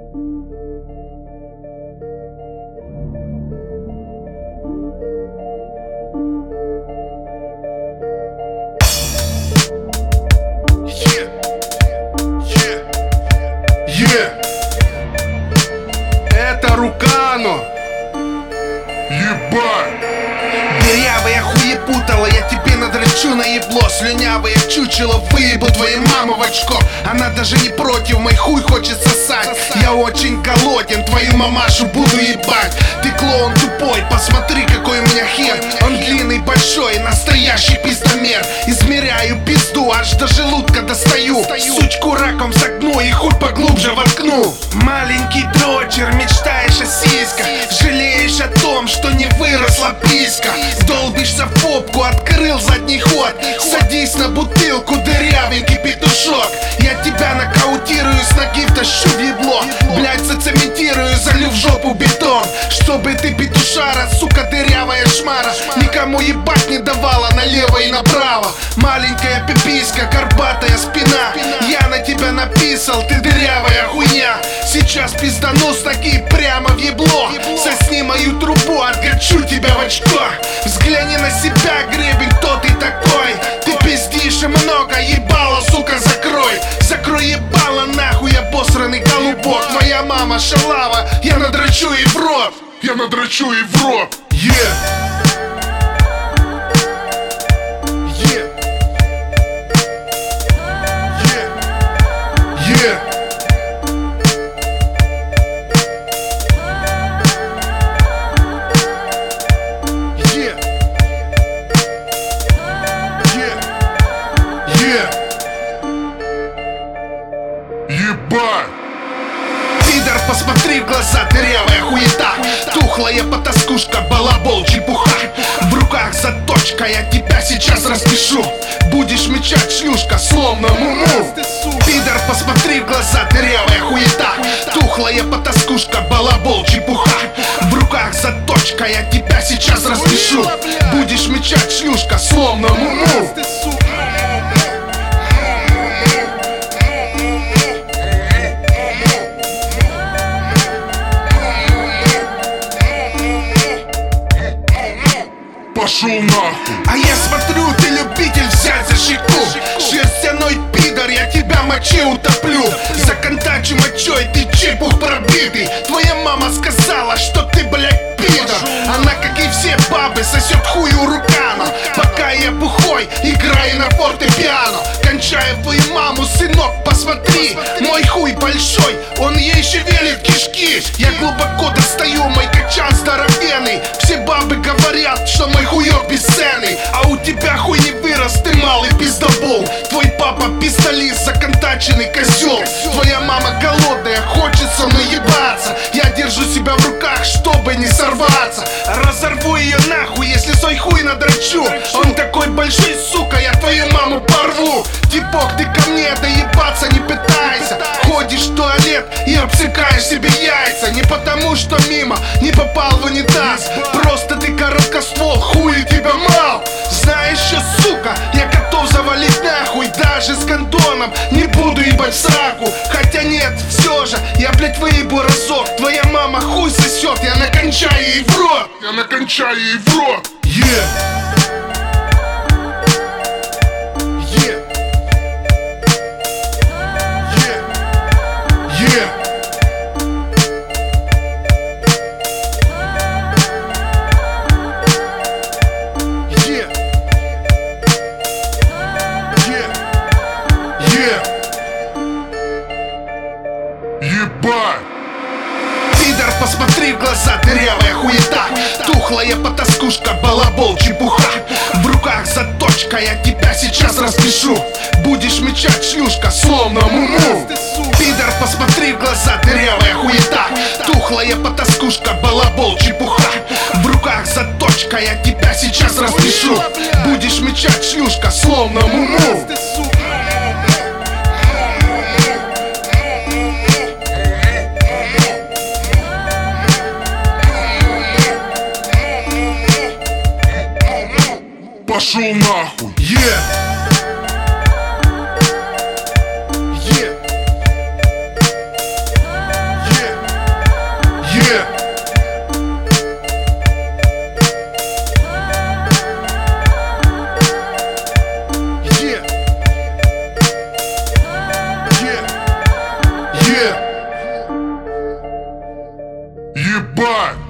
Это Рукано. Ебать! Дырявая хуепутала, я тебе надрачу на ебло. Слюнявое чучело, выебу твою маму в очко. Она даже не против, мой хуй хочет сосать. Я очень голоден, твою мамашу буду ебать. Ты клоун тупой, посмотри какой у меня хер. Он длинный, большой, настоящий пиздомер. Измеряю пизду, аж до желудка достаю. Сучку раком загну и хуй поглубже воткну. Маленький дрочер, мечтаешь о сиськах, жалеешь о том, что не выросла писька. Долбишься в попку, открыл задний ход. Садись на бутылку, дырявенький петушок. Я тебя нокаутирую, с ноги втащу в ебло. Блять, зацементирую, залью в жопу бетон. Чтобы ты, петушара, сука, дырявая шмара, никому ебать не давала налево и направо. Маленькая пиписька, горбатая спина. Я на тебя написал, ты дырявая хуйня. Сейчас пиздану с ноги прямо в ебло. Сосни мою трубу, откачу тебя в очко. Взгляни на себя, гребень, кто ты такой? Ты пиздишь и много, ебало, сука, закрой. Закрой ебало, нахуй, обосранный голубок. Твоя мама шалава, я надрачу ей в рот. Я надрачу ей в рот. Ебать! Пидор, посмотри в глаза, дырявая хуета. Тухлая потаскушка, балабол, чепуха. В руках заточка, я тебя сейчас распишу. Будешь мечать, шлюшка, словно муму. Пидор, посмотри в глаза, дырявая хуета. Тухлая потаскушка, балабол, чепуха. В руках заточка, я тебя сейчас распишу. Будешь мечать, шлюшка, словно муму. Пошел нахуй! А я смотрю, ты любитель взять за щеку. Шерстяной пидор, я тебя мочи утоплю. Законтачу мочой, ты чепух пробитый. Твоя мама сказала, что ты, блядь, пидор. Она, как и все бабы, сосет хуй у Рукано. Пока я бухой, играю на фортепиано. Кончаю твою маму, сынок, посмотри. Мой хуй большой, он ей шевелит кишки. Я глубоко достаю, мой качан здоровенный. Все бабы говорят, что мой хуёк бесценный. А у тебя хуй не вырос, ты малый пиздобол. Твой папа пистолист, законтаченный козел. Твоя мама голодная, хочется наебаться. Я держу себя в руках, чтобы не сорваться. Разорву ее нахуй, если свой хуй надрачу. Он такой большой, сука, я твою маму порву. Типок, ты ко мне доебаться не пытайся. Ходишь в туалет и обсыкаешь себе яйца. Не потому, что мимо не попал в унитаз. Просто ты короткоствол, хуй тебя мал. Знаешь что, сука, я готов завалить нахуй. Даже с гондоном не буду ебать в сраку. Хотя нет, все же, я, блять, выебу разок. Твоя мама хуй сосет, я накончаю ей в рот. Я накончаю ей в рот. Ебать! Пидор, посмотри в глаза, дырявая хуета. Тухлая потаскушка, балабол, чепуха. В руках заточка, я тебя сейчас распишу. Будешь мечать, шлюшка, словно муму. Пидор, посмотри в глаза, дырявая хуета. Тухлая потаскушка, балабол, чепуха. В руках заточка, я тебя сейчас распишу. Будешь мечать, шлюшка, словно муму. Пошел нахуй! Ебать!